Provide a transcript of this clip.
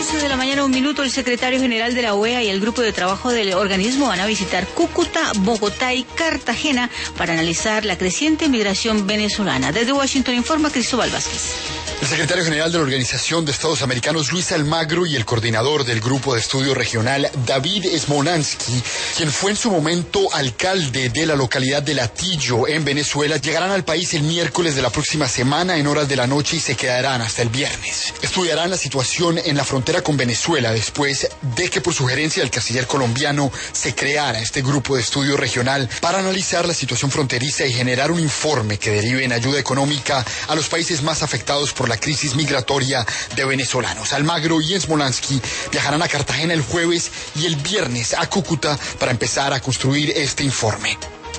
11 de la mañana, 1 minuto, el secretario general de la OEA y el grupo de trabajo del organismo van a visitar Cúcuta, Bogotá y Cartagena para analizar la creciente migración venezolana. Desde Washington informa Cristóbal Vázquez. El secretario general de la Organización de Estados Americanos, Luis Almagro, y el coordinador del Grupo de Estudio Regional, David Smolansky, quien fue en su momento alcalde de la localidad de Latillo, en Venezuela, llegarán al país el miércoles de la próxima semana en horas de la noche y se quedarán hasta el viernes. Estudiarán la situación en la frontera con Venezuela después de que, por sugerencia del canciller colombiano, se creara este Grupo de Estudio Regional para analizar la situación fronteriza y generar un informe que derive en ayuda económica a los países más afectados por la crisis migratoria de venezolanos. Almagro y Smolansky viajarán a Cartagena el jueves y el viernes a Cúcuta para empezar a construir este informe.